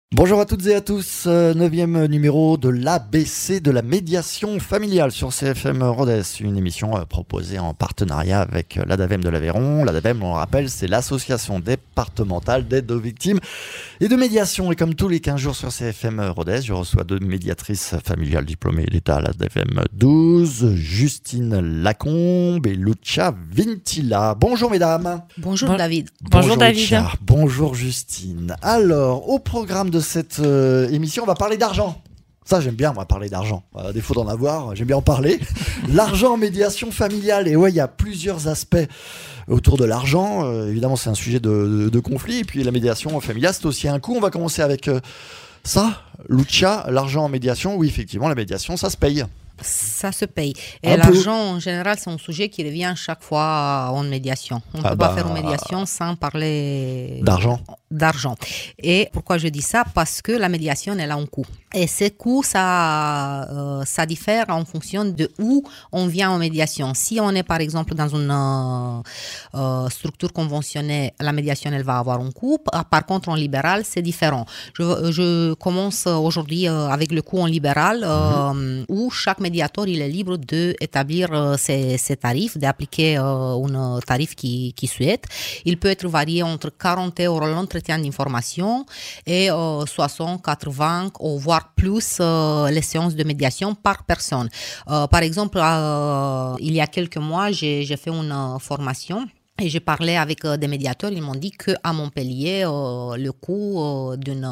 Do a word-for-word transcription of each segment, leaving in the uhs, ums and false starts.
Bonjour à toutes et à tous, euh, neuvième numéro de l'A B C de la médiation familiale sur C F M Rodez, une émission euh, proposée en partenariat avec euh, l'ADAVEM de l'Aveyron. L'ADAVEM, on le rappelle, c'est l'association départementale d'aide aux victimes et de médiation. Et comme tous les quinze jours sur C F M Rodez, je reçois deux médiatrices familiales diplômées d'État à l'ADAVEM douze, Justine Lacombe et Lucia Vintila. Bonjour mesdames. Bonjour Bon- David. Bonjour, Bonjour David. Lucia. Bonjour Justine. Alors, au programme de cette euh, émission, on va parler d'argent. Ça, j'aime bien, moi, parler d'argent. À défaut d'en avoir, j'aime bien en parler. L'argent en médiation familiale. Et ouais, il y a plusieurs aspects autour de l'argent. Euh, évidemment, c'est un sujet de, de, de conflit. Et puis, la médiation familiale, c'est aussi un coût. On va commencer avec euh, ça. Lucia, l'argent en médiation. Oui, effectivement, la médiation, ça se paye. Ça se paye. Et Un peu. l'argent, en général, c'est un sujet qui revient chaque fois en médiation. On ne Ah peut bah, pas faire une médiation sans parler D'argent. d'argent. Et pourquoi je dis ça? Parce que la médiation, elle a un coût. Et ces coûts, ça, euh, ça diffère en fonction de où on vient en médiation. Si on est, par exemple, dans une euh, euh, structure conventionnée, la médiation, elle va avoir un coût. Par contre, en libéral, c'est différent. Je, je commence aujourd'hui euh, avec le coût en libéral, euh, mmh. où chaque médiateur, il est libre d'établir euh, ses, ses tarifs, d'appliquer euh, un tarif qu'il qui souhaite. Il peut être varié entre quarante euros l'entretien d'information et euh, soixante, quatre-vingts, ou voire plus euh, les séances de médiation par personne. Euh, par exemple, euh, il y a quelques mois, j'ai, j'ai fait une euh, formation. Et j'ai parlé avec euh, des médiateurs, ils m'ont dit qu'à Montpellier, euh, le coût euh, d'une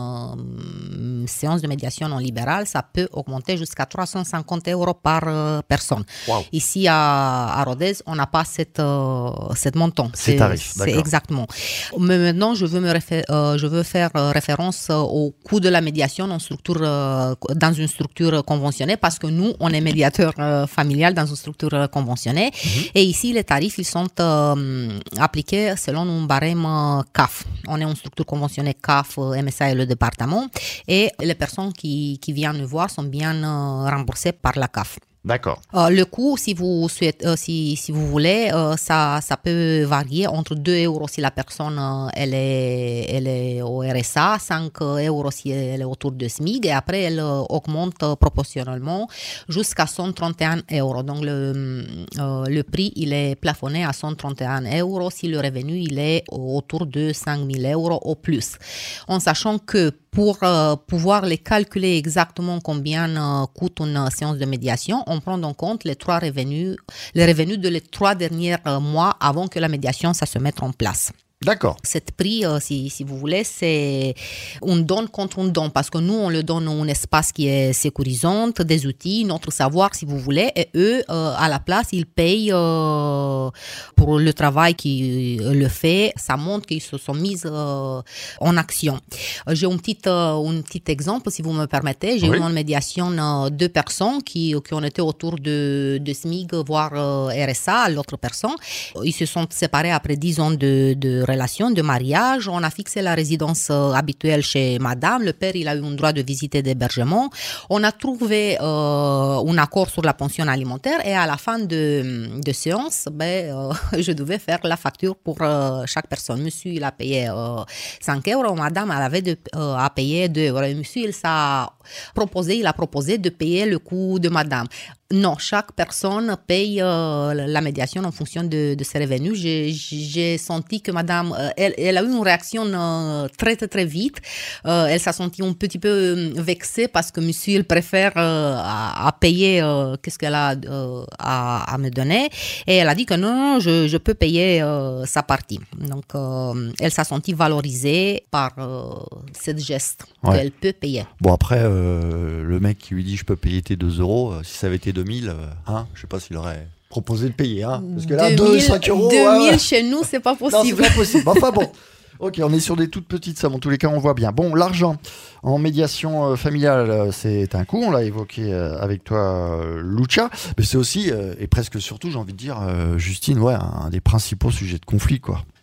euh, séance de médiation en libéral, ça peut augmenter jusqu'à trois cent cinquante euros par euh, personne. Wow. Ici à, à Rodez, on n'a pas cette, euh, cette montant. Ces tarifs, c'est d'accord. exactement. Mais maintenant, je veux, me réfé- euh, je veux faire euh, référence euh, au coût de la médiation en structure, euh, dans une structure conventionnée parce que nous, on est médiateur euh, familial dans une structure euh, conventionnée. Mm-hmm. Et ici, les tarifs, ils sont euh, appliqués selon un barème C A F. On est une structure conventionnée C A F, M S A et le département. Et les personnes qui, qui viennent nous voir sont bien euh, remboursées par la C A F. D'accord. Euh, le coût, si vous souhaitez, euh, si, si vous voulez, euh, ça, ça peut varier entre deux euros si la personne euh, elle est, elle est au R S A, cinq euros si elle est autour de S M I G, et après elle euh, augmente euh, proportionnellement jusqu'à cent trente et un euros. Donc le, euh, le prix il est plafonné à cent trente et un euros si le revenu il est autour de cinq mille euros au plus. En sachant que pour euh, pouvoir les calculer exactement combien euh, coûte une séance de médiation, on prend en compte les trois revenus, les revenus de les trois derniers euh, mois avant que la médiation ça se mette en place. D'accord. Cet prix, euh, si, si vous voulez, c'est un don contre un don parce que nous, on leur donne un espace qui est sécurisant, des outils, notre savoir, si vous voulez, et eux, euh, à la place, ils payent euh, pour le travail qu'ils euh, le fait. Ça montre qu'ils se sont mis euh, en action. J'ai un petit, euh, un petit exemple, si vous me permettez. J'ai Oui. eu en médiation euh, deux personnes qui, qui ont été autour de, de S M I G, voire euh, R S A, l'autre personne. Ils se sont séparés après dix ans de, de relation, de mariage. On a fixé la résidence euh, habituelle chez madame. Le père, il a eu un droit de visite et d'hébergement. On a trouvé euh, un accord sur la pension alimentaire et à la fin de, de séance, ben, euh, je devais faire la facture pour euh, chaque personne. Monsieur, il a payé euh, cinq euros. Madame, elle avait de, euh, à payer deux euros. Et monsieur, il s'est proposé, il a proposé de payer le coût de madame. Non, chaque personne paye euh, la médiation en fonction de, de ses revenus. J'ai, j'ai senti que madame, euh, elle, elle a eu une réaction euh, très, très, très vite. Euh, elle s'est sentie un petit peu euh, vexée parce que monsieur, il préfère euh, à, à payer euh, qu'est-ce qu'elle a euh, à, à me donner. Et elle a dit que non, non je, je peux payer euh, sa partie. Donc, euh, elle s'est sentie valorisée par euh, ce geste Ouais. qu'elle peut payer. Bon, après, euh, le mec qui lui dit je peux payer tes deux euros, euh, si ça avait été deux mille, euh, hein, je sais pas s'il aurait proposé de payer. Hein, parce que là, deux, cinq euros. deux mille ouais, ouais. chez nous, c'est pas Non, c'est possible. pas possible. Enfin bon. Ok, on est sur des toutes petites sommes. En tous les cas, on voit bien. Bon, l'argent en médiation euh, familiale, euh, c'est un coût. On l'a évoqué euh, avec toi, euh, Lucia. Mais c'est aussi, euh, et presque surtout, j'ai envie de dire, euh, Justine, ouais, un, un des principaux sujets de conflit, quoi.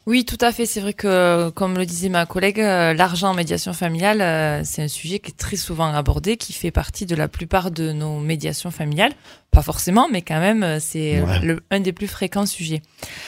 Oui, tout à fait. C'est vrai que, comme le disait ma collègue, euh, l'argent en médiation familiale, euh, c'est un sujet qui est très souvent abordé, qui fait partie de la plupart de nos médiations familiales. Pas forcément, mais quand même, euh, c'est Ouais. le, un des plus fréquents sujets.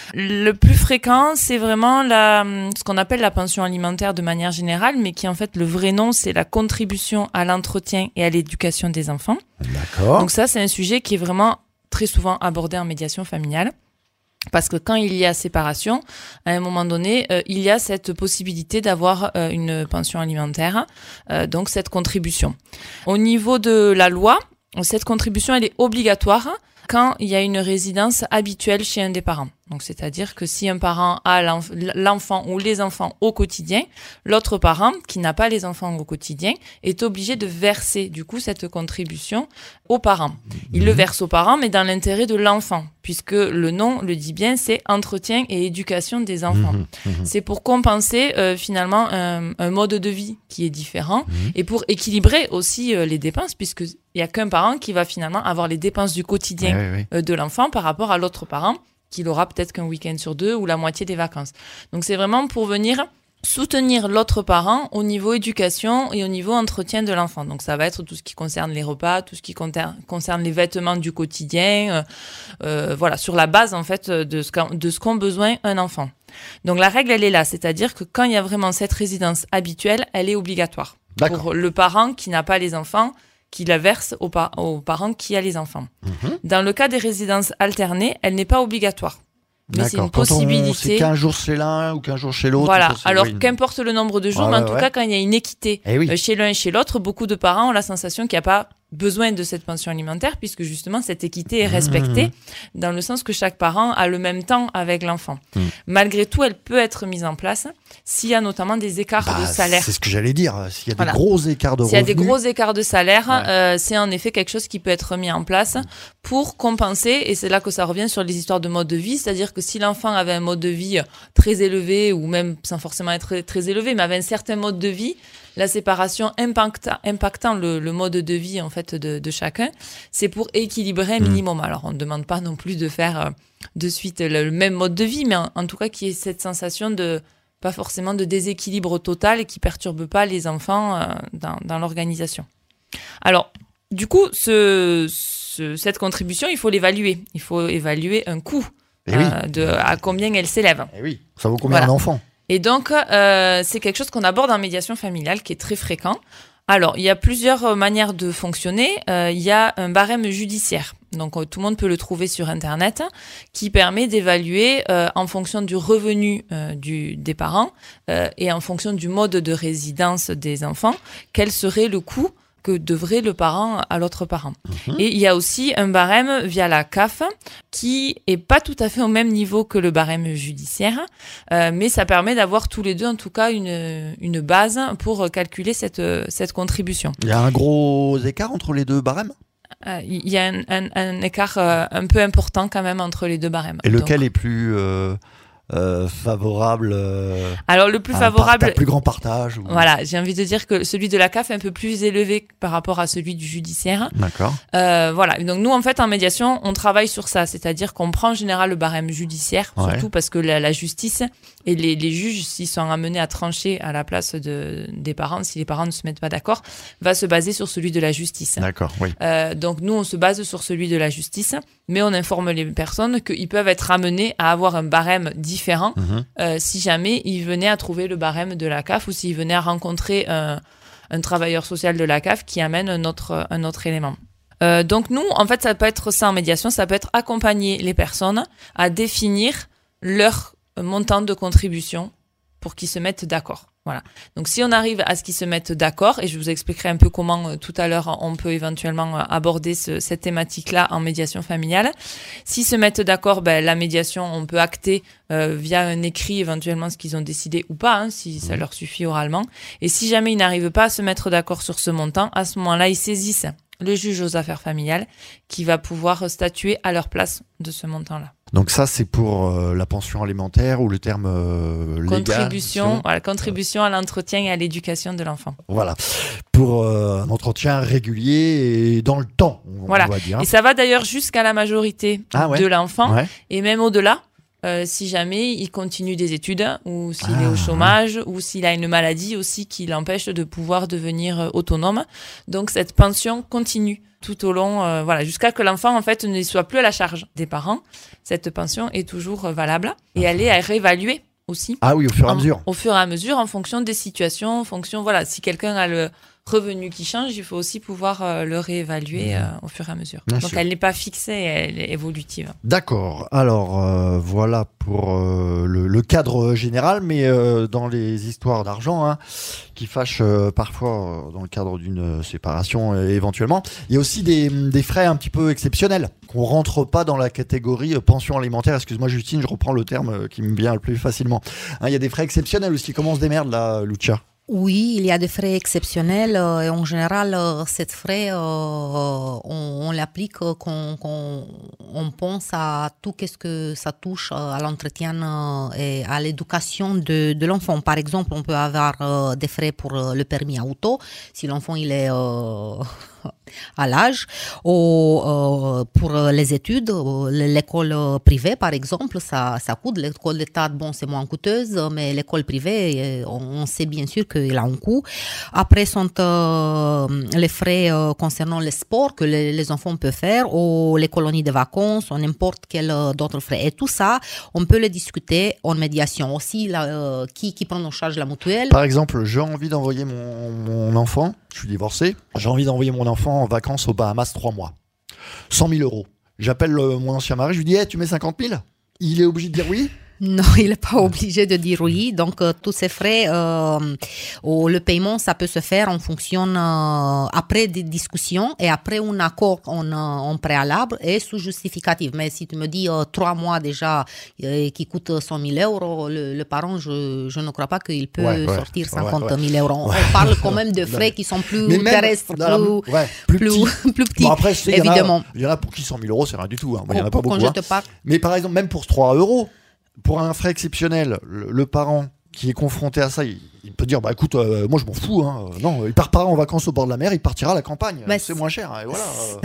Le plus fréquent, c'est vraiment la, ce qu'on appelle la pension alimentaire de manière générale, mais qui en fait, le vrai nom, c'est la contribution à l'entretien et à l'éducation des enfants. D'accord. Donc ça, c'est un sujet qui est vraiment très souvent abordé en médiation familiale. Parce que quand il y a séparation, à un moment donné, euh, il y a cette possibilité d'avoir euh, une pension alimentaire, euh, donc cette contribution. Au niveau de la loi, cette contribution, elle est obligatoire quand il y a une résidence habituelle chez un des parents. Donc, c'est-à-dire que si un parent a l'enf- l'enfant ou les enfants au quotidien, l'autre parent, qui n'a pas les enfants au quotidien, est obligé de verser, du coup, cette contribution aux parents. Il le verse aux parents, mais dans l'intérêt de l'enfant, puisque le nom le dit bien, c'est entretien et éducation des enfants. Mmh, mmh. C'est pour compenser, euh, finalement, un, un mode de vie qui est différent Mmh. et pour équilibrer aussi euh, les dépenses, puisque il y a qu'un parent qui va finalement avoir les dépenses du quotidien Ouais, ouais, ouais. euh, de l'enfant par rapport à l'autre parent, qu'il aura peut-être qu'un week-end sur deux ou la moitié des vacances. Donc c'est vraiment pour venir soutenir l'autre parent au niveau éducation et au niveau entretien de l'enfant. Donc ça va être tout ce qui concerne les repas, tout ce qui conter- concerne les vêtements du quotidien, euh, euh, voilà, sur la base en fait de ce qu'en, de ce qu'ont besoin un enfant. Donc la règle elle est là, c'est-à-dire que quand il y a vraiment cette résidence habituelle, elle est obligatoire. D'accord. Pour le parent qui n'a pas les enfants, qui la verse aux, pa- aux parents qui a les enfants. Mmh. Dans le cas des résidences alternées, elle n'est pas obligatoire. Mais c'est une D'accord. Quand on- c'est possibilité. qu'un jour chez l'un ou qu'un jour chez l'autre. Voilà. ça, c'est- Alors, oui. qu'importe le nombre de jours, Ouais, mais en ouais, tout ouais. cas, quand il y a une équité Eh oui. euh, chez l'un et chez l'autre, beaucoup de parents ont la sensation qu'il n'y a pas besoin de cette pension alimentaire, puisque justement, cette équité est respectée, Mmh. dans le sens que chaque parent a le même temps avec l'enfant. Mmh. Malgré tout, elle peut être mise en place s'il y a notamment des écarts Bah, de salaire. c'est ce que j'allais dire. S'il y a Voilà. des gros écarts de S'il y a revenus. des gros écarts de salaire, Ouais. euh, c'est en effet quelque chose qui peut être mis en place pour compenser. Et c'est là que ça revient sur les histoires de mode de vie. C'est-à-dire que si l'enfant avait un mode de vie très élevé, ou même sans forcément être très, très élevé, mais avait un certain mode de vie, la séparation impacta, impactant le, le mode de vie en fait de, de chacun, c'est pour équilibrer un Mmh. minimum. Alors on ne demande pas non plus de faire euh, de suite le, le même mode de vie, mais en, en tout cas qu'il y ait cette sensation de pas forcément de déséquilibre total et qui perturbe pas les enfants euh, dans, dans l'organisation. Alors, du coup, ce, ce, cette contribution, il faut l'évaluer. Il faut évaluer un coût, Eh oui. euh, de à combien elle s'élève. Eh oui. Ça vaut combien Voilà. un enfant? Et donc, euh, c'est quelque chose qu'on aborde en médiation familiale, qui est très fréquent. Alors, il y a plusieurs manières de fonctionner. Euh, il y a un barème judiciaire. Donc, euh, tout le monde peut le trouver sur Internet, qui permet d'évaluer euh, en fonction du revenu euh, du, des parents euh, et en fonction du mode de résidence des enfants, quel serait le coût que devrait le parent à l'autre parent. Mmh. Et il y a aussi un barème via la C A F qui est pas tout à fait au même niveau que le barème judiciaire, euh, mais ça permet d'avoir tous les deux en tout cas une, une base pour calculer cette, cette contribution. Il y a un gros écart entre les deux barèmes? Euh, Il y a un, un, un écart euh, un peu important quand même entre les deux barèmes. Et lequel Donc, est plus euh, euh, favorable euh, alors le plus à un favorable, parta- plus grand partage ou... voilà, j'ai envie de dire que celui de la C A F est un peu plus élevé par rapport à celui du judiciaire. D'accord. Euh, voilà. Donc nous, en fait, en médiation, on travaille sur ça, c'est-à-dire qu'on prend en général le barème judiciaire, Ouais. surtout parce que la, la justice et les, les juges, s'ils sont amenés à trancher à la place de, des parents, si les parents ne se mettent pas d'accord, va se baser sur celui de la justice. D'accord, oui. Euh, donc nous, on se base sur celui de la justice, mais on informe les personnes qu'ils peuvent être amenés à avoir un barème différent Mhm. euh, si jamais ils venaient à trouver le barème de la C A F ou s'ils venaient à rencontrer un, un travailleur social de la C A F qui amène un autre, un autre élément. Euh, donc nous, en fait, ça peut être ça en médiation, ça peut être accompagner les personnes à définir leur montant de contribution pour qu'ils se mettent d'accord. Voilà. Donc si on arrive à ce qu'ils se mettent d'accord, et je vous expliquerai un peu comment euh, tout à l'heure on peut éventuellement euh, aborder ce, cette thématique-là en médiation familiale. S'ils se mettent d'accord, ben, la médiation, on peut acter euh, via un écrit éventuellement ce qu'ils ont décidé ou pas, hein, si ça leur suffit oralement. Et si jamais ils n'arrivent pas à se mettre d'accord sur ce montant, à ce moment-là, ils saisissent le juge aux affaires familiales qui va pouvoir statuer à leur place de ce montant-là. Donc ça, c'est pour euh, la pension alimentaire ou le terme euh, légal? Contribution, voilà, contribution à l'entretien et à l'éducation de l'enfant. Voilà. Pour euh, un entretien régulier et dans le temps, on, Voilà. on va dire. Et ça va d'ailleurs jusqu'à la majorité Ah ouais. de l'enfant Ouais. et même au-delà. Euh, si jamais il continue des études ou s'il Ah, est au chômage ou s'il a une maladie aussi qui l'empêche de pouvoir devenir euh, autonome. Donc cette pension continue tout au long, euh, voilà, jusqu'à que l'enfant en fait ne soit plus à la charge des parents. Cette pension est toujours euh, valable et elle est réévaluée aussi. Ah oui, au fur et à en, mesure. Au fur et à mesure, en fonction des situations, en fonction, voilà, si quelqu'un a le revenu qui change, il faut aussi pouvoir euh, le réévaluer euh, au fur et à mesure. Bien Donc sûr. elle n'est pas fixée, elle est évolutive. D'accord. Alors euh, voilà pour euh, le, le cadre général, mais euh, dans les histoires d'argent hein, qui fâchent euh, parfois euh, dans le cadre d'une séparation euh, éventuellement, il y a aussi des, des frais un petit peu exceptionnels qu'on rentre pas dans la catégorie euh, pension alimentaire. Excuse-moi Justine, je reprends le terme euh, qui me vient le plus facilement. Hein, il y a des frais exceptionnels aussi. Comment on se démerde là, Lucia? Oui, il y a des frais exceptionnels euh, et en général, euh, ces frais, euh, on, on l'applique euh, quand, quand on pense à tout ce que ça touche euh, à l'entretien euh, et à l'éducation de, de l'enfant. Par exemple, on peut avoir euh, des frais pour euh, le permis auto si l'enfant il est euh, à l'âge, ou euh, pour les études, l'école privée par exemple, ça, ça coûte. L'école d'État, bon, c'est moins coûteuse, mais l'école privée, on sait bien sûr qu'il a un coût. Après sont euh, les frais euh, concernant le sport que les, les enfants peuvent faire, ou les colonies de vacances, ou n'importe quel euh, d'autres frais. Et tout ça, on peut le discuter en médiation. Aussi, là, euh, qui, qui prend en charge la mutuelle. Par exemple, j'ai envie d'envoyer mon, mon enfant, je suis divorcé, j'ai envie d'envoyer mon enfant en vacances aux Bahamas trois mois. cent mille euros. J'appelle euh, mon ancien mari, je lui dis hey, tu mets cinquante mille? Il est obligé de dire oui? Non, il n'est pas obligé de dire oui. Donc, euh, tous ces frais, euh, ou le paiement, ça peut se faire en fonction, euh, après des discussions et après un accord en, en préalable et sous justificatif. Mais si tu me dis euh, trois mois déjà euh, qui coûte cent mille euros, le, le parent, je, je ne crois pas qu'il peut ouais, ouais, sortir cinquante mille ouais, ouais. euros. On ouais. parle quand même de frais qui sont plus même, terrestres, non, plus, ouais, plus, plus, petits. plus petits, bon, après, sais, évidemment. Il y, y en a pour qui cent mille euros, c'est rien du tout. Hein. Il y en a pas beaucoup. Quand je hein. te parle... Mais par exemple, même pour trois euros, pour un frais exceptionnel, le, le parent qui est confronté à ça, il, il peut dire bah écoute, euh, moi je m'en fous. Hein. Non, il part pas en vacances au bord de la mer, il partira à la campagne. Bah, c'est moins cher. Hein, et voilà.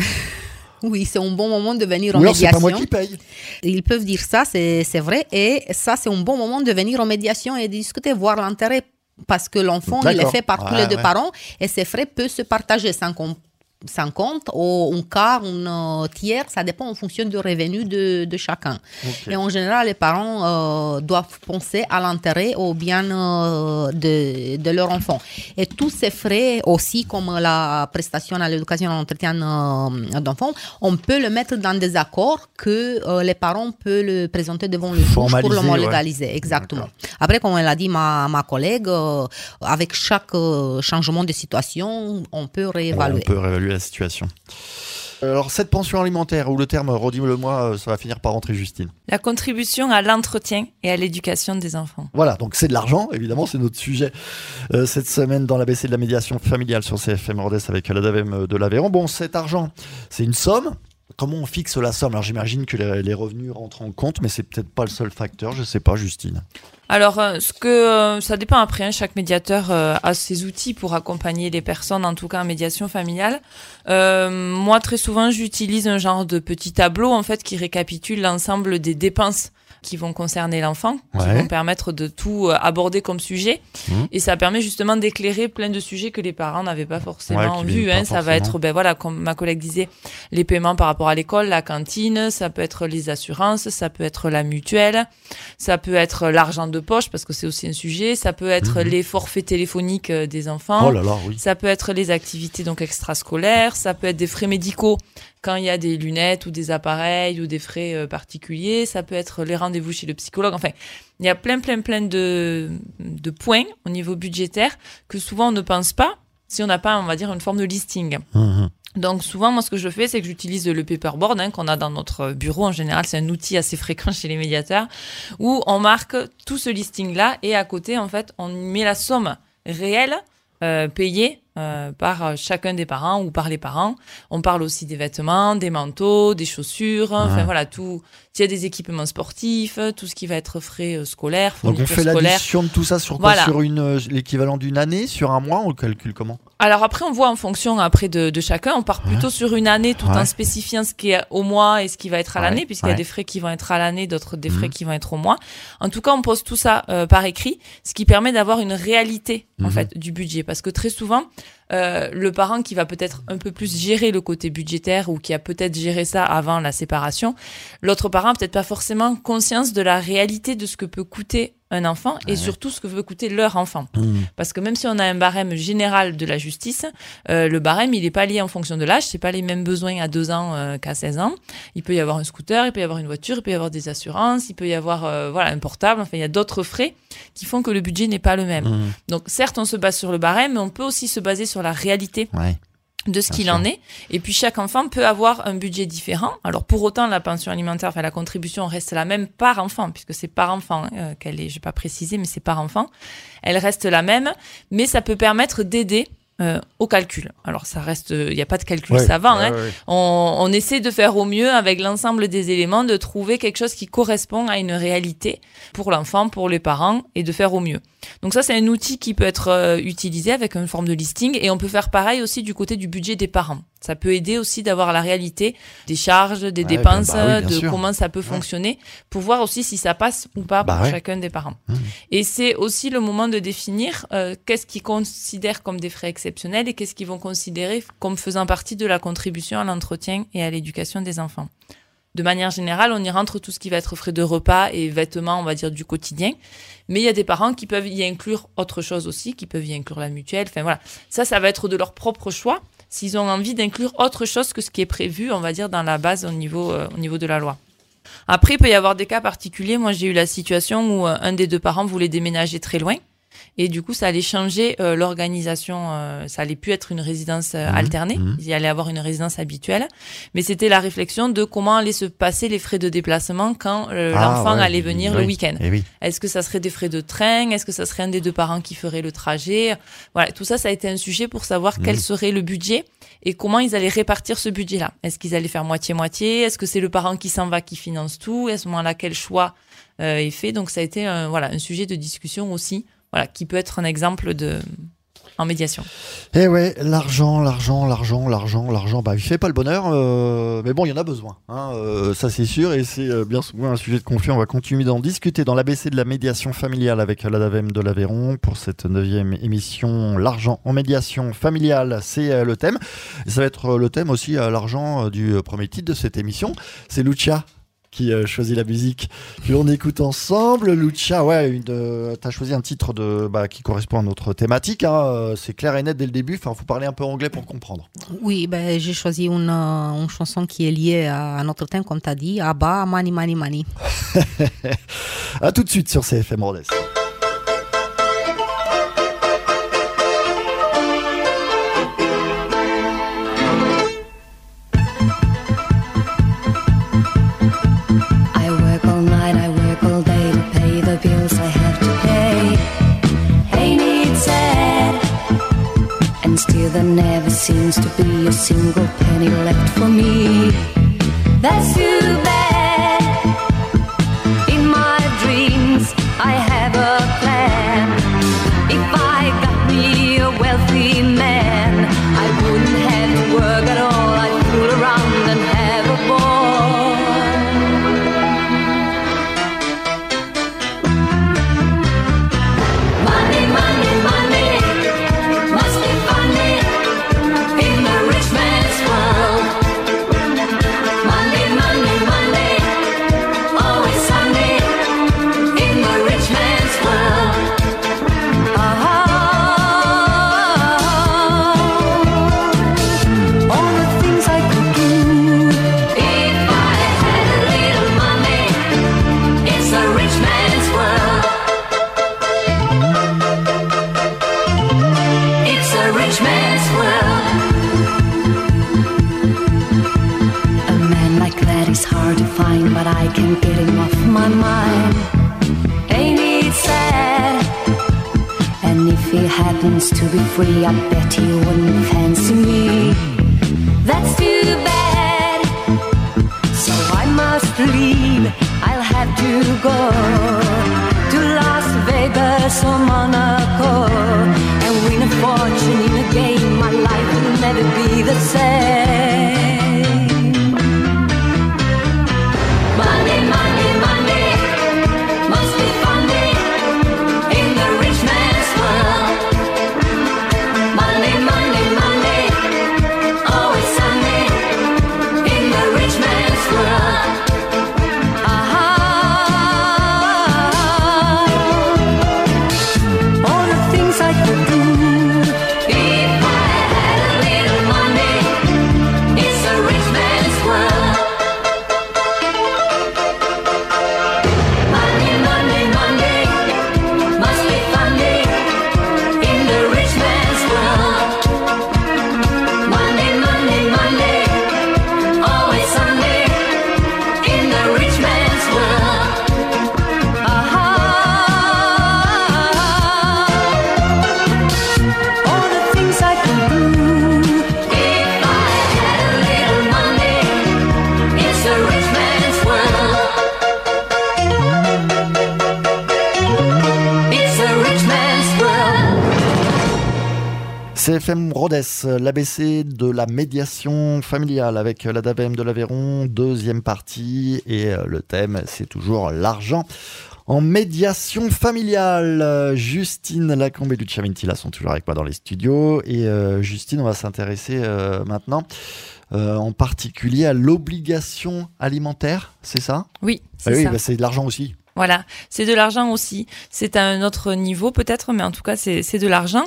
Oui, c'est un bon moment de venir Ou en alors, médiation. C'est pas moi qui paye. Ils peuvent dire ça, c'est, c'est vrai. Et ça, c'est un bon moment de venir en médiation et de discuter, voir l'intérêt. Parce que l'enfant, D'accord. il est fait par ouais, tous les deux ouais. parents et ces frais peuvent se partager sans qu'on cinquante ou un quart, un tiers, ça dépend en fonction du revenu de, de chacun. Okay. Et en général, les parents euh, doivent penser à l'intérêt, au bien euh, de, de leur enfant. Et tous ces frais aussi, comme la prestation à l'éducation et à l'entretien euh, d'enfants, on peut le mettre dans des accords que euh, les parents peuvent le présenter devant le juge pour le légaliser. Ouais. Exactement. D'accord. Après, comme elle a dit ma, ma collègue, euh, avec chaque euh, changement de situation, on peut réévaluer. On peut réévaluer la situation. Alors, cette pension alimentaire, ou le terme, redis-le-moi, ça va finir par rentrer, Justine. La contribution à l'entretien et à l'éducation des enfants. Voilà, donc c'est de l'argent, évidemment, c'est notre sujet euh, cette semaine dans l'A B C de la médiation familiale sur C F M Rodez avec la D A V E M de l'Aveyron. Bon, cet argent, c'est une somme. Comment on fixe la somme? Alors, j'imagine que les, les revenus rentrent en compte, mais c'est peut-être pas le seul facteur, je ne sais pas, Justine. Alors, euh, ce que euh, ça dépend après. Hein, chaque médiateur euh, a ses outils pour accompagner les personnes, en tout cas en médiation familiale. Euh, moi, très souvent, j'utilise un genre de petit tableau en fait qui récapitule l'ensemble des dépenses qui vont concerner l'enfant, ouais. qui vont permettre de tout aborder comme sujet. Mmh. Et ça permet justement d'éclairer plein de sujets que les parents n'avaient pas forcément ouais, vus. Hein. Ça forcément. va être, ben voilà, comme ma collègue disait, les paiements par rapport à l'école, la cantine, ça peut être les assurances, ça peut être la mutuelle, ça peut être l'argent de poche, parce que c'est aussi un sujet, ça peut être mmh. les forfaits téléphoniques des enfants, oh là là, oui. ça peut être les activités donc extrascolaires, ça peut être des frais médicaux, quand il y a des lunettes ou des appareils ou des frais euh, particuliers, ça peut être les rendez-vous chez le psychologue. Enfin, il y a plein, plein, plein de, de points au niveau budgétaire que souvent on ne pense pas si on n'a pas, on va dire, une forme de listing. Mmh. Donc souvent, moi, ce que je fais, c'est que j'utilise le paperboard hein, qu'on a dans notre bureau. En général, c'est un outil assez fréquent chez les médiateurs où on marque tout ce listing-là et à côté, en fait, on met la somme réelle euh, payée Euh, par chacun des parents ou par les parents. On parle aussi des vêtements, des manteaux, des chaussures, ouais. enfin voilà, tout. Il y a des équipements sportifs, tout ce qui va être frais euh, scolaires, donc on fait scolaires. l'addition de tout ça sur quoi? Voilà. Sur une, euh, l'équivalent d'une année, sur un mois, on le calcule comment? Alors après, on voit en fonction après de, de chacun. On part plutôt ouais. sur une année tout ouais. en spécifiant ce qui est au mois et ce qui va être à ouais. l'année, puisqu'il ouais. y a des frais qui vont être à l'année, d'autres des frais mmh. qui vont être au mois. En tout cas, on pose tout ça euh, par écrit, ce qui permet d'avoir une réalité mmh. en fait du budget, parce que très souvent, euh, le parent qui va peut-être un peu plus gérer le côté budgétaire ou qui a peut-être géré ça avant la séparation, l'autre parent a peut-être pas forcément conscience de la réalité de ce que peut coûter un enfant et ouais. surtout ce que veut coûter leur enfant. Mmh. Parce que même si on a un barème général de la justice, euh, le barème, il n'est pas lié en fonction de l'âge, c'est pas les mêmes besoins à deux ans euh, qu'à seize ans. Il peut y avoir un scooter, il peut y avoir une voiture, il peut y avoir des assurances, il peut y avoir euh, voilà, un portable, enfin il y a d'autres frais qui font que le budget n'est pas le même. Mmh. Donc certes, on se base sur le barème, mais on peut aussi se baser sur la réalité. Ouais. de ce qu'il en est. Et puis, chaque enfant peut avoir un budget différent. Alors, pour autant, la pension alimentaire, enfin, la contribution reste la même par enfant, puisque c'est par enfant euh, qu'elle est, je vais pas préciser, mais c'est par enfant. Elle reste la même, mais ça peut permettre d'aider Euh, au calcul. Alors ça reste, il euh, n'y a pas de calcul ouais, savant. Ouais, hein. ouais. On, on essaie de faire au mieux avec l'ensemble des éléments, de trouver quelque chose qui correspond à une réalité pour l'enfant, pour les parents, et de faire au mieux. Donc ça, c'est un outil qui peut être euh, utilisé avec une forme de listing, et on peut faire pareil aussi du côté du budget des parents. Ça peut aider aussi d'avoir la réalité des charges, des ouais, dépenses, bah oui, de sûr. Comment ça peut ouais. fonctionner, pour voir aussi si ça passe ou pas bah pour ouais. chacun des parents. Mmh. Et c'est aussi le moment de définir euh, qu'est-ce qu'ils considèrent comme des frais exceptionnels et qu'est-ce qu'ils vont considérer comme faisant partie de la contribution à l'entretien et à l'éducation des enfants. De manière générale, on y rentre tout ce qui va être frais de repas et vêtements, on va dire, du quotidien. Mais il y a des parents qui peuvent y inclure autre chose aussi, qui peuvent y inclure la mutuelle. Enfin voilà, ça, ça va être de leur propre choix, s'ils ont envie d'inclure autre chose que ce qui est prévu, on va dire, dans la base au niveau, euh, au niveau de la loi. Après, il peut y avoir des cas particuliers. Moi, j'ai eu la situation où euh, un des deux parents voulait déménager très loin. Et du coup, ça allait changer euh, l'organisation. Euh, ça allait plus être une résidence euh, mmh, alternée. Mmh. Il y allait avoir une résidence habituelle. Mais c'était la réflexion de comment allaient se passer les frais de déplacement quand euh, ah, l'enfant ouais, allait venir oui, le week-end. Oui. Est-ce que ça serait des frais de train? Est-ce que ça serait un des deux parents qui ferait le trajet? Voilà, tout ça, ça a été un sujet pour savoir mmh. quel serait le budget et comment ils allaient répartir ce budget-là. Est-ce qu'ils allaient faire moitié-moitié? Est-ce que c'est le parent qui s'en va qui finance tout? Et à ce moment-là, quel choix euh, est fait? Donc, ça a été un, voilà, un sujet de discussion aussi. Voilà, qui peut être un exemple de en médiation. Eh ouais, l'argent, l'argent, l'argent, l'argent, l'argent, bah il fait pas le bonheur, euh, mais bon, il y en a besoin, hein, euh, ça c'est sûr, et c'est euh, bien souvent un sujet de conflit. On va continuer d'en discuter dans l'A B C de la médiation familiale avec l'ADAVEM de l'Aveyron pour cette neuvième émission. L'argent en médiation familiale, c'est euh, le thème. Et ça va être le thème aussi, euh, l'argent euh, du premier titre de cette émission. C'est Lucia qui euh, choisit la musique que l'on écoute ensemble. Lucia, ouais, une, euh, t'as choisi un titre de, bah, qui correspond à notre thématique, hein, euh, c'est clair et net dès le début, enfin, faut parler un peu anglais pour comprendre. Oui, ben, j'ai choisi une, une chanson qui est liée à, à notre thème, comme tu as dit, Abba, Money, Money, Money. À tout de suite sur C F M Rodez. Bills I have to pay. Ain't it sad? And still there never seems to be a single penny left for me. That's too bad. In my dreams I have a plan. If I got me a wealthy man, I wouldn't have to work at all. I'd fool around and have a ball. But I can't get him off my mind. Ain't it sad? And if he happens to be free, I bet he wouldn't fancy me. That's too bad. So I must leave. I'll have to go to Las Vegas or Monaco and win a fortune in a game to be the same. Monday, Monday, Monday must be funny in the rich man's world. Monday, Monday, Monday, always Sunday in the rich man's world. Aha. All the things I could do if I had a little money. It's a rich man's world. Monday, Monday, Monday must be funny in the rich man's world. Monday, Monday, Monday, always Sunday in the rich man's world. Aha. All the things I could do if I had a little money. It's a rich man's world. It's a rich man's world. C F M Rodez, l'A B C de la médiation familiale avec la D A V E M de l'Aveyron, deuxième partie, et euh, le thème c'est toujours l'argent en médiation familiale. Euh, Justine Lacombe et Lucia Vintila sont toujours avec moi dans les studios, et euh, Justine, on va s'intéresser euh, maintenant euh, en particulier à l'obligation alimentaire, c'est ça? Oui, Ah c'est oui, ça. bah, c'est de l'argent aussi. Voilà, c'est de l'argent aussi. C'est à un autre niveau peut-être, mais en tout cas, c'est, c'est de l'argent.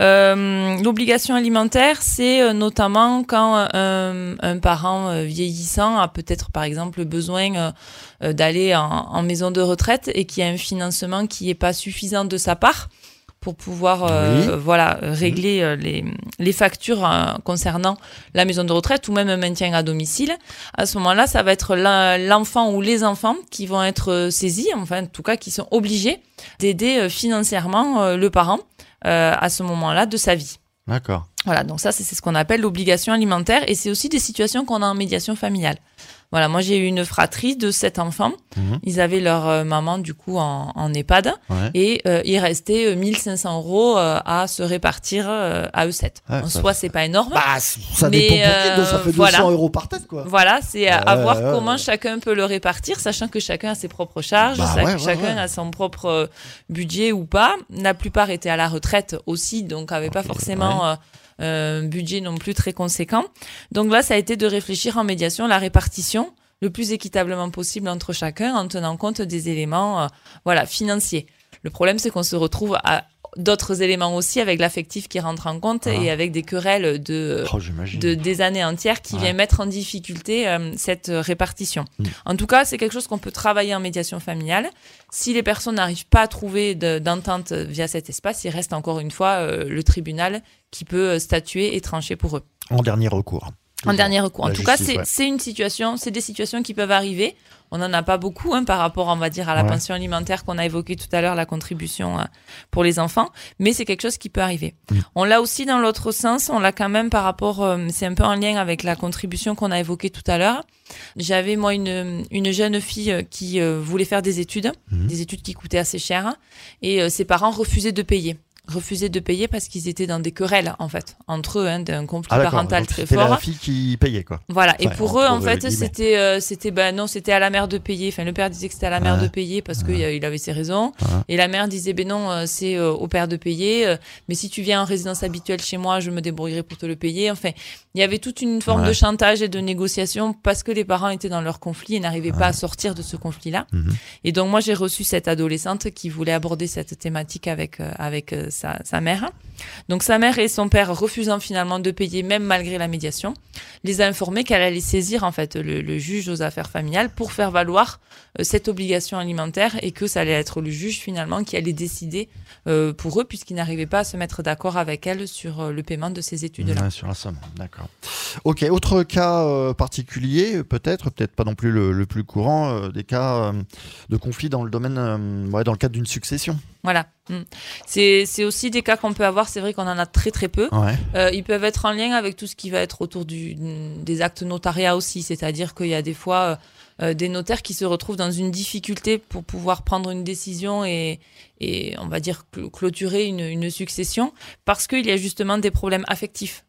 Euh, l'obligation alimentaire, c'est euh, notamment quand un, un parent euh, vieillissant a peut-être, par exemple, besoin euh, euh, d'aller en, en maison de retraite et qu'il y a un financement qui n'est pas suffisant de sa part pour pouvoir euh, Oui. voilà régler euh, les, les factures euh, concernant la maison de retraite ou même un maintien à domicile. À ce moment-là, ça va être la- l'enfant ou les enfants qui vont être euh, saisis, enfin en tout cas qui sont obligés d'aider euh, financièrement euh, le parent euh, à ce moment-là de sa vie. D'accord. Voilà, donc ça c'est, c'est ce qu'on appelle l'obligation alimentaire, et c'est aussi des situations qu'on a en médiation familiale. Voilà, moi j'ai eu une fratrie de sept enfants. Mhm. Ils avaient leur euh, maman du coup en, en EHPAD, Ouais. et euh, il restait euh, mille cinq cents euros euh, à se répartir euh, à eux sept. Ouais, en ça- soi, c'est pas énorme. Bah, ça Mais, dépend pour qui, ça fait euh, voilà. deux cents euros par tête, quoi. Voilà, c'est à, à Ouais, voir ouais, comment ouais. chacun peut le répartir, sachant que chacun a ses propres charges, Bah chaque- ouais, ouais, chacun ouais. a son propre euh, budget ou pas. La plupart étaient à la retraite aussi, donc n'avaient pas Ok, forcément euh, un budget non plus très conséquent. Donc là, ça a été de réfléchir en médiation la répartition le plus équitablement possible entre chacun en tenant compte des éléments euh, voilà, financiers. Le problème, c'est qu'on se retrouve à d'autres éléments aussi avec l'affectif qui rentre en compte Ah. et avec des querelles de Oh, j'imagine. de des années entières qui Ouais. vient mettre en difficulté euh, cette euh, répartition. Mm. En tout cas, c'est quelque chose qu'on peut travailler en médiation familiale. Si les personnes n'arrivent pas à trouver de- d'entente via cet espace, il reste encore une fois euh, le tribunal qui peut euh, statuer et trancher pour eux. En dernier recours. En Toujours. dernier recours. En La tout cas, justice, c'est ouais. c'est une situation, c'est des situations qui peuvent arriver. On n'en a pas beaucoup hein, par rapport, on va dire, à la Ouais. pension alimentaire qu'on a évoqué tout à l'heure, la contribution euh, pour les enfants, mais c'est quelque chose qui peut arriver. Mm. On l'a aussi dans l'autre sens, on l'a quand même par rapport, euh, c'est un peu en lien avec la contribution qu'on a évoquée tout à l'heure. J'avais moi une, une jeune fille euh, qui euh, voulait faire des études, Mhm. des études qui coûtaient assez cher, et euh, ses parents refusaient de payer. refusaient de payer parce qu'ils étaient dans des querelles, en fait, entre eux, hein, d'un conflit Ah, d'accord. parental Donc, très c'était fort. la fille qui payait, quoi. Voilà. Et Enfin, pour entre eux, en fait, guillemets. c'était, euh, c'était, ben non, c'était à la mère de payer. Enfin, le père disait que c'était à la mère Ouais. de payer parce qu'il il avait ses raisons. Ouais. Et la mère disait, ben non, euh, c'est euh, au père de payer. euh, mais si tu viens en résidence habituelle chez moi, je me débrouillerai pour te le payer. Enfin, il y avait toute une forme Ouais. de chantage et de négociation parce que les parents étaient dans leur conflit et n'arrivaient pas à sortir de ce conflit-là. Mhm. Et donc, moi, j'ai reçu cette adolescente qui voulait aborder cette thématique avec, euh, avec euh, sa, sa mère. Donc, sa mère et son père, refusant finalement de payer, même malgré la médiation, les a informés qu'elle allait saisir, en fait, le, le juge aux affaires familiales pour faire valoir euh, cette obligation alimentaire et que ça allait être le juge, finalement, qui allait décider euh, pour eux puisqu'ils n'arrivaient pas à se mettre d'accord avec elle sur euh, le paiement de ces études-là. Ouais, sur la somme, d'accord. Ok, autre cas euh, particulier, peut-être, peut-être pas non plus le, le plus courant, euh, des cas euh, de conflit dans le domaine, euh, ouais, dans le cadre d'une succession. Voilà. Mm. C'est, c'est aussi des cas qu'on peut avoir, c'est vrai qu'on en a très très peu. Ouais. Euh, ils peuvent être en lien avec tout ce qui va être autour du, des actes notariats aussi, c'est-à-dire qu'il y a des fois euh, des notaires qui se retrouvent dans une difficulté pour pouvoir prendre une décision et, et on va dire cl- clôturer une, une succession parce qu'il y a justement des problèmes affectifs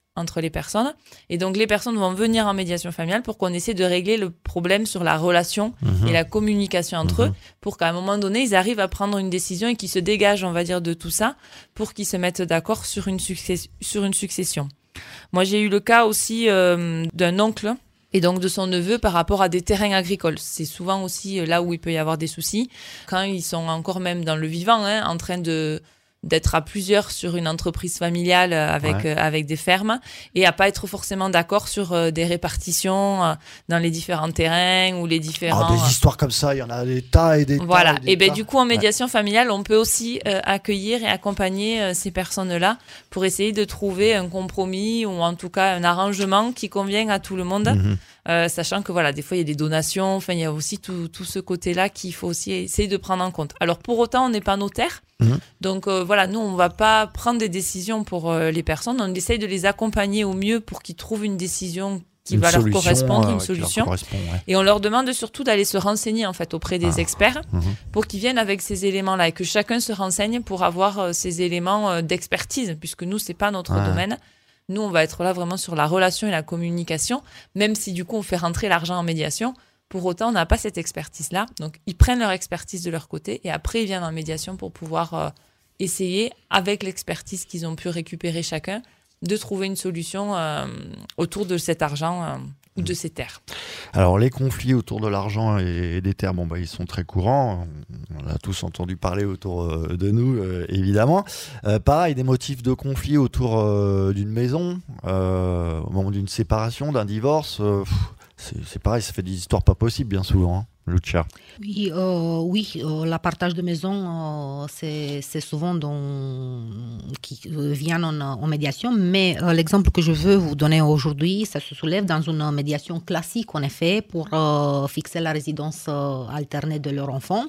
entre les personnes. Et donc, les personnes vont venir en médiation familiale pour qu'on essaie de régler le problème sur la relation mmh. et la communication entre mmh. eux, pour qu'à un moment donné, ils arrivent à prendre une décision et qu'ils se dégagent, on va dire, de tout ça, pour qu'ils se mettent d'accord sur une, success- sur une succession. Moi, j'ai eu le cas aussi euh, d'un oncle et donc de son neveu par rapport à des terrains agricoles. C'est souvent aussi là où il peut y avoir des soucis, quand ils sont encore même dans le vivant, hein, en train de... d'être à plusieurs sur une entreprise familiale avec ouais. euh, avec des fermes et à pas être forcément d'accord sur euh, des répartitions euh, dans les différents terrains ou les différents ah, des histoires comme ça, il y en a des tas et des voilà. tas et, des et ben tas. du coup en médiation ouais. familiale, on peut aussi euh, accueillir et accompagner euh, ces personnes-là pour essayer de trouver un compromis ou en tout cas un arrangement qui convient à tout le monde. Mm-hmm. Euh, sachant que voilà, des fois il y a des donations, enfin il y a aussi tout, tout ce côté-là qu'il faut aussi essayer de prendre en compte. Alors pour autant, on n'est pas notaire, mmh. donc euh, voilà, nous on va pas prendre des décisions pour euh, les personnes, on essaye de les accompagner au mieux pour qu'ils trouvent une décision qui une va leur correspondre, euh, une ouais, solution. Correspond, ouais. Et on leur demande surtout d'aller se renseigner en fait auprès des ah. experts mmh. pour qu'ils viennent avec ces éléments-là et que chacun se renseigne pour avoir euh, ces éléments euh, d'expertise, puisque nous c'est pas notre ouais. domaine. Nous, on va être là vraiment sur la relation et la communication, même si du coup, on fait rentrer l'argent en médiation. Pour autant, on n'a pas cette expertise-là. Donc, ils prennent leur expertise de leur côté et après, ils viennent en médiation pour pouvoir euh, essayer, avec l'expertise qu'ils ont pu récupérer chacun, de trouver une solution euh, autour de cet argent euh, ou de ces terres. Alors, les conflits autour de l'argent et des terres, bon, bah, ils sont très courants. On a tous entendu parler autour euh, de nous, euh, évidemment. Euh, pareil, des motifs de conflit autour euh, d'une maison, euh, au moment d'une séparation, d'un divorce. Euh, pff, c'est, c'est pareil, ça fait des histoires pas possibles, bien souvent. Hein. Lucia. Oui, euh, oui euh, la partage de maison, euh, c'est, c'est souvent dans, qui euh, vient en, en médiation, mais euh, l'exemple que je veux vous donner aujourd'hui, ça se soulève dans une médiation classique, en effet, pour euh, fixer la résidence euh, alternée de leur enfant.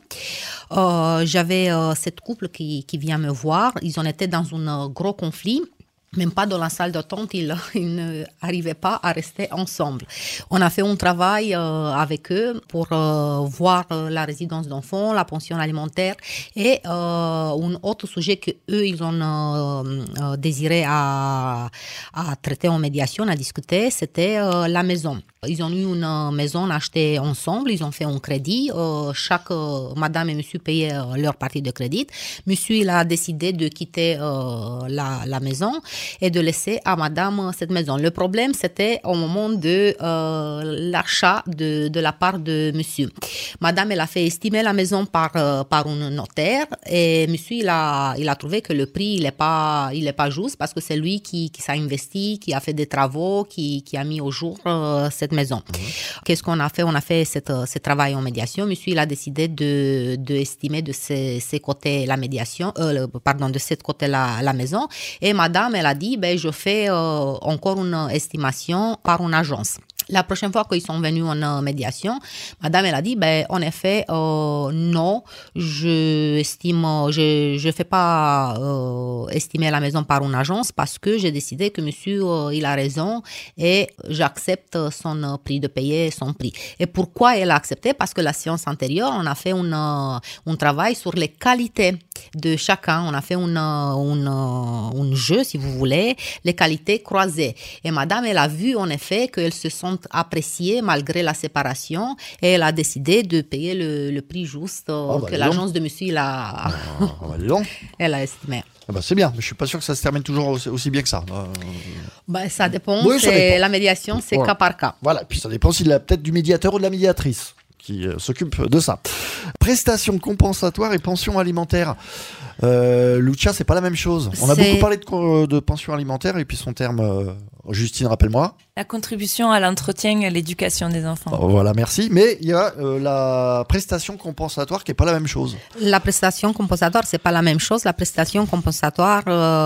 Euh, j'avais euh, cette couple qui, qui vient me voir, ils en étaient dans un gros conflit. Même pas dans la salle d'attente, ils, ils n'arrivaient pas à rester ensemble. On a fait un travail euh, avec eux pour euh, voir euh, la résidence d'enfants, la pension alimentaire et euh, un autre sujet que eux ils ont euh, euh, désiré à, à traiter en médiation, à discuter, c'était euh, la maison. Ils ont eu une maison achetée ensemble, ils ont fait un crédit. Euh, chaque euh, madame et monsieur payaient euh, leur partie de crédit. Monsieur il a décidé de quitter euh, la, la maison et de laisser à madame cette maison. Le problème, c'était au moment de euh, l'achat de, de la part de monsieur. Madame, elle a fait estimer la maison par, euh, par un notaire et monsieur, il a, il a trouvé que le prix, il n'est pas, il est pas juste parce que c'est lui qui, qui s'est investi, qui a fait des travaux, qui, qui a mis au jour euh, cette maison. Mmh. Qu'est-ce qu'on a fait? On a fait cette, ce travail en médiation. Monsieur, il a décidé de, de estimer de ses, ses côtés la médiation, euh, pardon, de ce côté-là la maison. Et madame, elle a dit, ben, je fais euh, encore une estimation par une agence. La prochaine fois qu'ils sont venus en médiation, madame, elle a dit, ben, en effet, euh, non, je estime, je, je fais pas euh, estimer la maison par une agence parce que j'ai décidé que monsieur, euh, il a raison et j'accepte son prix, de payer son prix. Et pourquoi elle a accepté? Parce que la séance antérieure, on a fait une, un travail sur les qualités de chacun. On a fait une, une, un jeu, si vous voulez, les qualités croisées. Et madame, elle a vu, en effet, qu'elles se sont appréciées malgré la séparation et elle a décidé de payer le, le prix juste oh, bah, que l'agence donc. de monsieur il a, ah, bah, elle a estimé. Ah bah, c'est bien, mais je ne suis pas sûr que ça se termine toujours aussi, aussi bien que ça. Euh... Bah, ça dépend, oui, ça dépend. La médiation, c'est voilà. cas par cas. Voilà, puis ça dépend aussi de la, peut-être du médiateur ou de la médiatrice qui euh, s'occupe de ça. Prestations compensatoires et pensions alimentaires. Euh, Lucia, c'est pas la même chose. On a c'est... beaucoup parlé de, de pension alimentaire et puis son terme, euh, Justine, rappelle-moi. La contribution à l'entretien et à l'éducation des enfants. Oh, voilà, merci. Mais il y a euh, la prestation compensatoire qui n'est pas la même chose. La prestation compensatoire, c'est pas la même chose. La prestation compensatoire,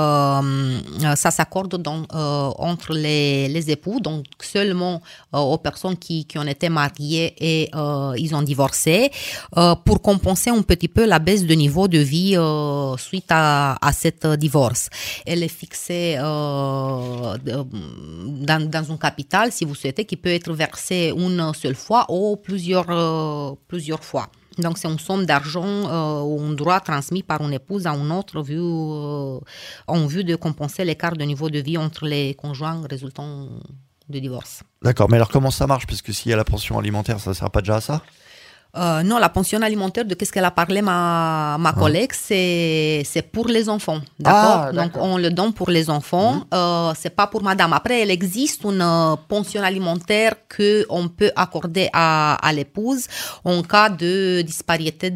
euh, ça s'accorde donc, euh, entre les, les époux, donc seulement euh, aux personnes qui, qui ont été mariées et euh, ils ont divorcé, euh, pour compenser un petit peu la baisse de niveau de vie euh, suite à, à cet divorce. Elle est fixée euh, dans, dans un capital, si vous souhaitez, qui peut être versé une seule fois ou plusieurs, euh, plusieurs fois. Donc, c'est une somme d'argent euh, ou un droit transmis par une épouse à une autre vue, euh, en vue de compenser l'écart de niveau de vie entre les conjoints résultant de divorce. D'accord, mais alors comment ça marche? Parce que s'il y a la pension alimentaire, ça ne sert pas déjà à ça? Euh, non, la pension alimentaire, de qu'est-ce qu'elle a parlé ma, ma collègue, ah. c'est, c'est pour les enfants. D'accord? Ah, Donc, d'accord. on le donne pour les enfants. Mmh. Euh, c'est pas pour madame. Après, il existe une euh, pension alimentaire qu'on peut accorder à, à l'épouse en cas de disparité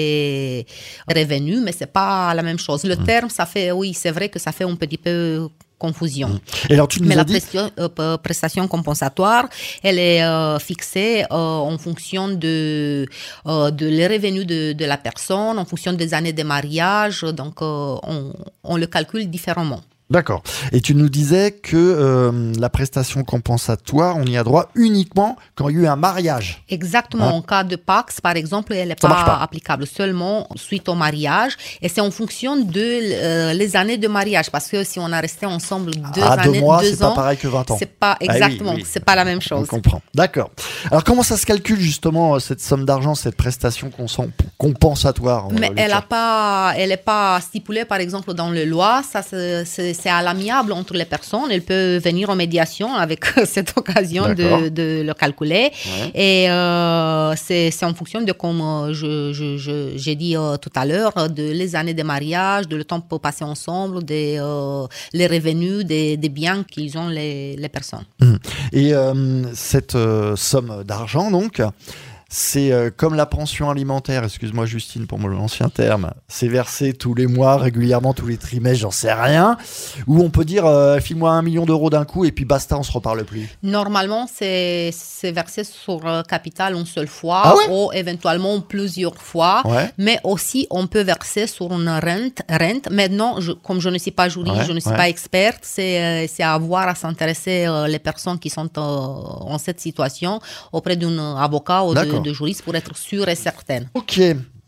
des revenus, mais c'est pas la même chose. Le mmh. terme, ça fait, oui, c'est vrai que ça fait un petit peu confusion. Et alors, tu nous Mais as la dit... prestation, euh, prestation compensatoire, elle est euh, fixée euh, en fonction de, euh, de les revenus de, de la personne, en fonction des années de mariage. Donc, euh, on, on le calcule différemment. D'accord. Et tu nous disais que euh, la prestation compensatoire, on y a droit uniquement quand il y a eu un mariage. Exactement. Hein? En cas de P A C, par exemple, elle n'est pas, pas applicable seulement suite au mariage. Et c'est en fonction de euh, les années de mariage. Parce que si on a resté ensemble deux ah, années, deux mois, deux c'est ans, pas pareil que vingt ans. C'est pas exactement. Ah, oui, oui. C'est pas la même chose. On comprend. D'accord. Alors, comment ça se calcule justement cette somme d'argent, cette prestation compensatoire? Mais elle n'est pas, elle est pas stipulée, par exemple, dans les lois. Ça, c'est, c'est c'est à l'amiable entre les personnes. Elle peut venir en médiation avec cette occasion de, de le calculer. Ouais. Et euh, c'est, c'est en fonction de, comme je, je, je, j'ai dit euh, tout à l'heure, de les années de mariage, de le temps pour passer ensemble, des euh, les revenus, des, des biens qu'ils ont les, les personnes. Et euh, cette euh, somme d'argent, donc, c'est euh, comme la pension alimentaire, excuse-moi Justine pour mon ancien terme, c'est versé tous les mois, régulièrement, tous les trimestres, j'en sais rien, ou on peut dire euh, file-moi un million d'euros d'un coup et puis basta, on se reparle plus. Normalement, c'est, c'est versé sur capital une seule fois, ah ouais? ou éventuellement plusieurs fois, ouais. Mais aussi on peut verser sur une rente. rente. Maintenant, je, comme je ne suis pas juriste, ouais, je ne suis ouais. pas experte, c'est, c'est à voir, à s'intéresser euh, les personnes qui sont euh, en cette situation auprès d'un avocat ou de, de juriste pour être sûre et certaine. Ok.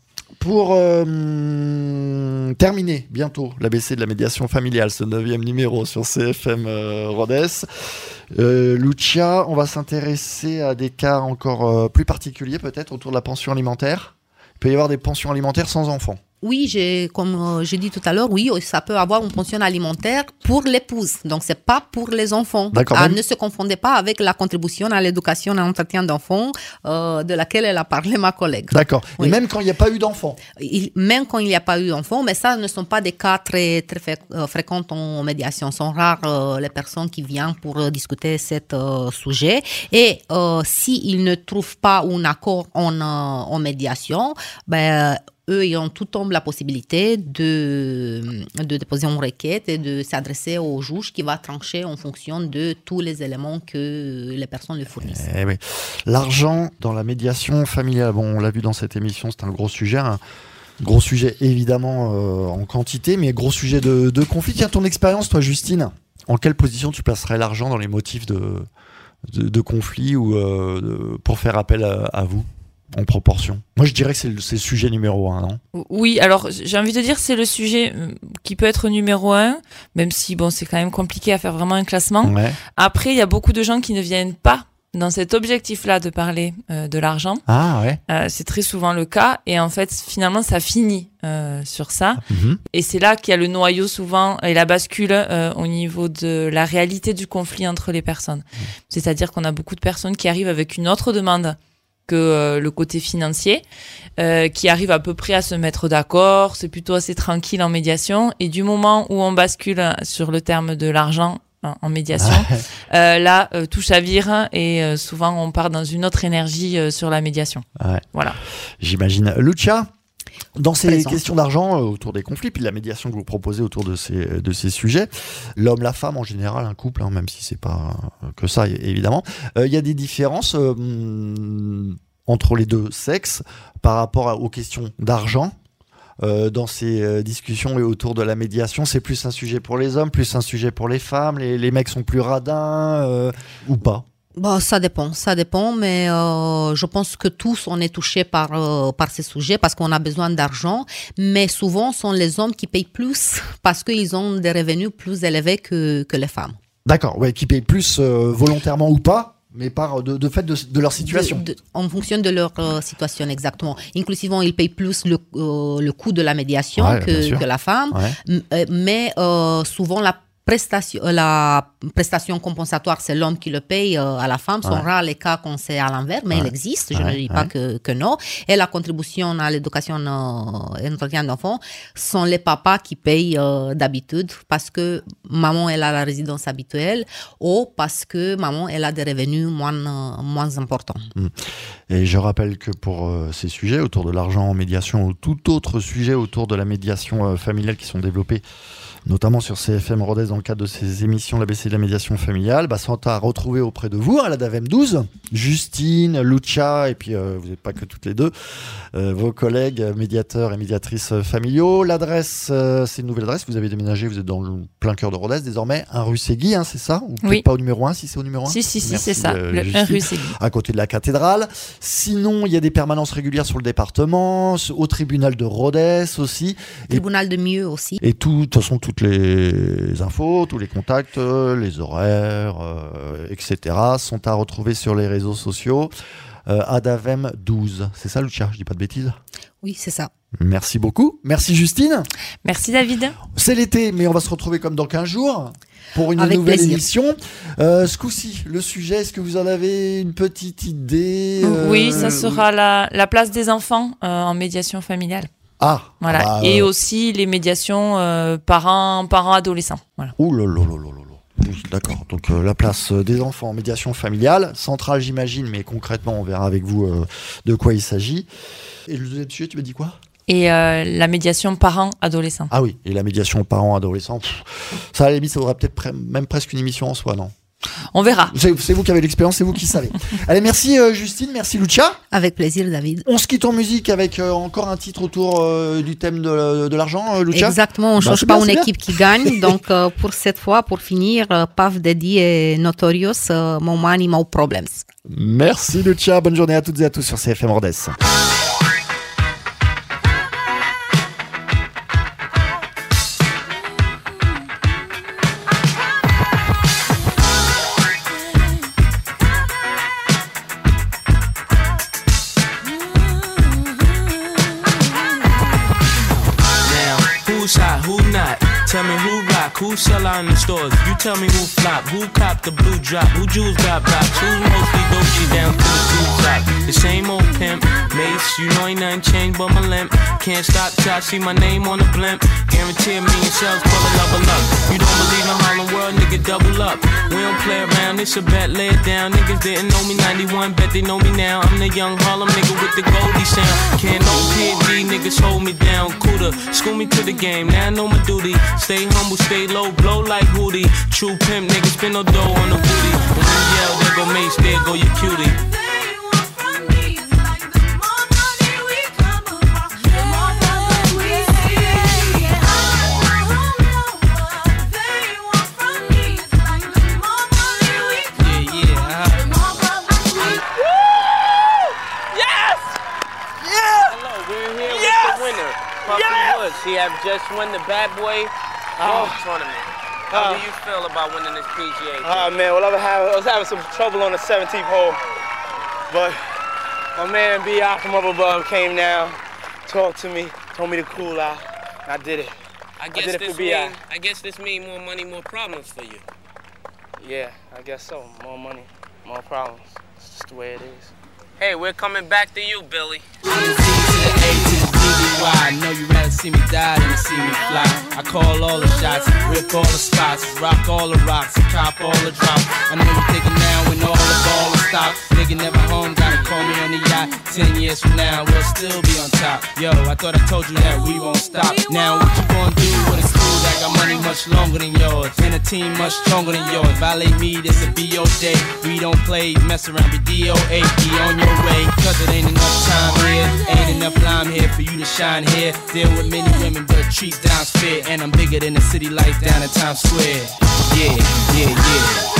Pour euh, terminer bientôt l'A B C de la médiation familiale, ce neuvième numéro sur C F M euh, Rodez, euh, Lucia, on va s'intéresser à des cas encore euh, plus particuliers peut-être autour de la pension alimentaire. Il peut y avoir des pensions alimentaires sans enfants. Oui, j'ai, comme euh, j'ai dit tout à l'heure, oui, ça peut avoir une pension alimentaire pour l'épouse. Donc, c'est pas pour les enfants. D'accord. Ah, même... Ne se confondez pas avec la contribution à l'éducation et à l'entretien d'enfants euh, de laquelle elle a parlé ma collègue. D'accord. Oui. Et même quand il n'y a pas eu d'enfants. Il, même quand il n'y a pas eu d'enfants, mais ça ne sont pas des cas très, très fait, euh, fréquents en médiation. Ce sont rares euh, les personnes qui viennent pour euh, discuter ce euh, sujet. Et euh, s'ils ne trouvent pas un accord en, euh, en médiation, ben, eux, ils ont tout le temps la possibilité de, de déposer une requête et de s'adresser au juge qui va trancher en fonction de tous les éléments que les personnes lui fournissent. Eh oui. L'argent dans la médiation familiale, bon, on l'a vu dans cette émission, c'est un gros sujet. Un gros sujet évidemment euh, en quantité, mais gros sujet de, de conflit. Tiens, ton expérience, toi, Justine, en quelle position tu placerais l'argent dans les motifs de, de, de conflit ou euh, de, pour faire appel à, à vous ? En proportion. Moi, je dirais que c'est le, c'est le sujet numéro un, non ? Oui, alors j'ai envie de dire que c'est le sujet qui peut être numéro un, même si bon, c'est quand même compliqué à faire vraiment un classement. Ouais. Après, il y a beaucoup de gens qui ne viennent pas dans cet objectif-là de parler euh, de l'argent. Ah ouais. Euh, c'est très souvent le cas, et en fait, finalement, ça finit euh, sur ça. Mm-hmm. Et c'est là qu'il y a le noyau souvent et la bascule euh, au niveau de la réalité du conflit entre les personnes. Mm. C'est-à-dire qu'on a beaucoup de personnes qui arrivent avec une autre demande que euh, le côté financier, euh, qui arrive à peu près à se mettre d'accord, c'est plutôt assez tranquille en médiation, et du moment où on bascule sur le terme de l'argent en, en médiation, euh, là, euh, tout chavire, et euh, souvent on part dans une autre énergie euh, sur la médiation. Ouais. Voilà. J'imagine. Lucia, dans ces Présent. questions d'argent euh, autour des conflits, puis de la médiation que vous proposez autour de ces, de ces sujets, l'homme, la femme en général, un couple, hein, même si c'est pas que ça évidemment, il euh, y a des différences euh, entre les deux sexes par rapport à, aux questions d'argent. Euh, dans ces euh, discussions et autour de la médiation, c'est plus un sujet pour les hommes, plus un sujet pour les femmes, les, les mecs sont plus radins euh, ou pas? Bon, ça dépend, ça dépend, mais euh, je pense que tous on est touchés par euh, par ces sujets parce qu'on a besoin d'argent, mais souvent ce sont les hommes qui payent plus parce qu'ils ont des revenus plus élevés que que les femmes. D'accord, ouais, qui payent plus euh, volontairement ou pas, mais par de, de fait de, de leur situation. De, de, en fonction de leur euh, situation, exactement. Inclusivement, ils payent plus le, euh, le coût de la médiation ouais, que, que la femme, ouais. M- mais euh, souvent la prestation, la prestation compensatoire, c'est l'homme qui le paye euh, à la femme. Ce sont ouais. rares les cas quand c'est à l'envers, mais ouais. il existe, je ouais. ne dis pas ouais. que, que non. Et la contribution à l'éducation euh, et l'entretien d'enfants sont les papas qui payent euh, d'habitude parce que maman, elle a la résidence habituelle ou parce que maman, elle a des revenus moins, euh, moins importants. Et je rappelle que pour euh, ces sujets autour de l'argent en médiation ou tout autre sujet autour de la médiation euh, familiale qui sont développés notamment sur C F M Rodez dans le cadre de ces émissions l'A B C de la médiation familiale, bah, sont à retrouver auprès de vous, à la D A V E M douze, Justine, Lucia, et puis euh, vous n'êtes pas que toutes les deux, euh, vos collègues médiateurs et médiatrices familiaux. L'adresse, euh, c'est une nouvelle adresse, vous avez déménagé, vous êtes dans le plein cœur de Rodez désormais, un rue Ségui, hein, c'est ça? Ou peut-être oui. pas au numéro un, si c'est au numéro un? Si, si, si, Merci, c'est ça, euh, le Justine, un rue Ségui. À côté de la cathédrale. Sinon, il y a des permanences régulières sur le département, au tribunal de Rodez aussi. Tribunal de Mieux aussi. Et tout, de toute façon, toutes les Les infos, tous les contacts, les horaires, euh, et cetera sont à retrouver sur les réseaux sociaux. Euh, A D A V E M douze, c'est ça, Lucia? Je dis pas de bêtises? Oui, c'est ça. Merci beaucoup. Merci Justine. Merci David. C'est l'été, mais on va se retrouver comme dans quinze jours pour une Avec nouvelle plaisir. émission. Euh, ce coup-ci, le sujet, est-ce que vous en avez une petite idée? euh, Oui, ça sera la, la place des enfants euh, en médiation familiale. Ah, voilà. Bah, et euh... aussi les médiations euh, parents, parents adolescents. Voilà. Ouh là là là là là là. D'accord. Donc euh, la place des enfants en médiation familiale, centrale j'imagine, mais concrètement on verra avec vous euh, de quoi il s'agit. Et le deuxième sujet, tu m'as dit quoi? Et euh, la médiation parents adolescents. Ah oui, et la médiation parents adolescents. Pff, ça à la limite, ça vaudra peut-être pre- même presque une émission en soi, non? On verra. C'est, c'est vous qui avez l'expérience, c'est vous qui savez. Allez, merci euh, Justine, merci Lucia. Avec plaisir, David. On se quitte en musique avec euh, encore un titre autour euh, du thème de, de l'argent, euh, Lucia. Exactement, on ne bah, change pas bien, une bien. équipe qui gagne. Donc, euh, pour cette fois, pour finir, euh, Puff Daddy et Notorious, uh, More Money, More Problems. Merci Lucia, bonne journée à toutes et à tous sur C F M Rodez. Tell me who rock, who sell out in the stores. You tell me who flop, who cop the blue drop, who jewels got blocks, who's mostly Dolce down to the blue top. The same old pimp, Mace, you know ain't nothing changed but my limp. Can't stop till I see my name on the blimp. Guarantee a million shells full of level up. You don't believe in Harlem World, nigga, double up. We don't play around, it's a bet, lay it down. Niggas didn't know me ninety-one, bet they know me now. I'm the young Harlem nigga with the Goldie sound. Can't no P D, niggas hold me down. Cooler, school me to the game, now I know my duty. Stay humble, stay low, blow like Hootie. True pimp, niggas spin no dough on the booty. When you yell, there go Mace, there go your cutie. He have just won the Bad Boy Golf oh. Tournament. How uh, do you feel about winning this P G A? Oh uh, man, well I was, having, I was having some trouble on the seventeenth hole, but my man B I from up above came down, talked to me, told me to cool out, and I did it. I guess I did it this for B I. mean, I guess this means more money, more problems for you. Yeah, I guess so. More money, more problems. It's just the way it is. Hey, we're coming back to you, Billy. I know you rather see me die than to see me fly. I call all the shots, rip all the spots, rock all the rocks, cop all the drops. I know you thinking now when all the ball is stopped. Nigga never home, gotta call me on the yacht. Ten years from now, we'll still be on top. Yo, I thought I told you that we won't stop. Now what you gonna do with a crew that got money much longer than yours, and a team much stronger than yours? Violate me, this a B O day. We don't play, mess around, be D O A. Be on your way, cause it ain't enough time here. Ain't enough lime here for you to shine here. Deal with many women, but treat down's fair. And I'm bigger than the city lights down in Times Square. Yeah, yeah, yeah.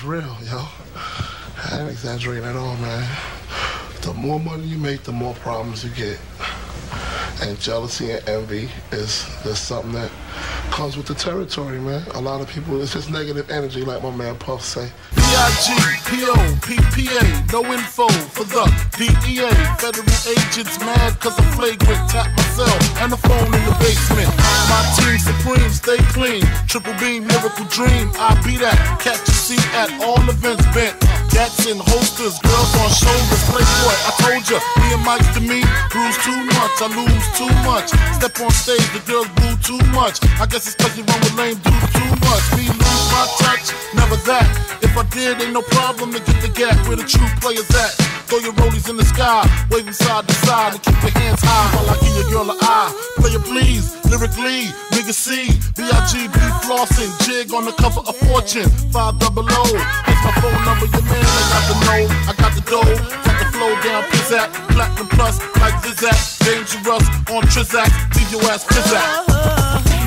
is real, yo. I ain't exaggerating at all, man. The more money you make, the more problems you get. And jealousy and envy is, is something that comes with the territory, man. A lot of people, it's just negative energy, like my man Puff say. B I G, P O, P P A, no info for the D E A. Federal agents mad cause I'm flagrant. Tap myself and the phone in the basement. My team supreme, stay clean. Triple beam, lyrical dream. I be that. Catch a seat at all events bent. Gats and holsters, girls on shoulders. Playboy, I told ya, me and Mike to me, bruise too much, I lose too much. Step on stage, the girls boo too much. I guess it's cause you run with lame dudes too much. Me lose my touch, never that. If I did, ain't no problem to get the gap where the true players at. Throw your rollies in the sky, waving side to side, and keep your hands high while I give your girl an eye. Play it please, lyrically, nigga C, B I G B flossing, jig on the cover of Fortune, five double O. Here's my phone number, your man, I got the know, I got the dough, got the flow down, pizzazz, platinum plus, like Zizak, dangerous on Trizak, leave your ass pizzazz.